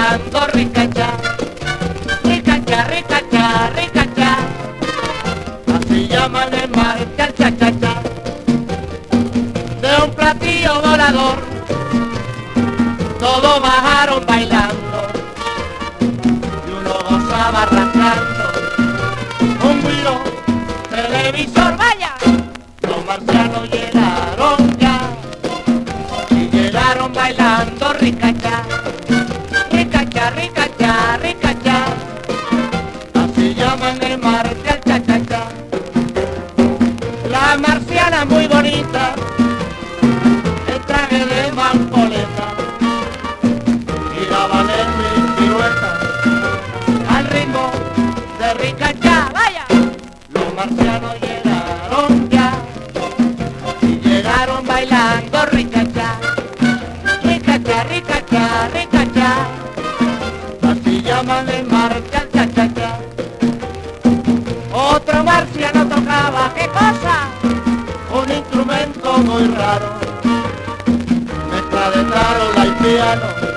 bailando ricacha, ricacha, ricacha, ricacha. Así llaman en marcha el cha-cha-cha. De un platillo volador, todos bajaron bailando y uno gozaba arrastrando un guiro televisor. ¡Vaya! Los marcianos llegaron ya y llegaron bailando ricacha, ricacha, ricacha, ricacha. Así llaman en marcha el cha-cha-cha. La marciana muy bonita, el traje de mampoleta, giraban en mi pirueta al ritmo de ricacha. ¡Vaya! Los marcianos llegaron ya y llegaron bailando ricacha, ricacha, ricacha, ricacha. Así llaman en marcha el cha-cha-cha. Otro marciano tocaba, ¿qué cosa? Un instrumento muy raro, mezcla de tarola y piano.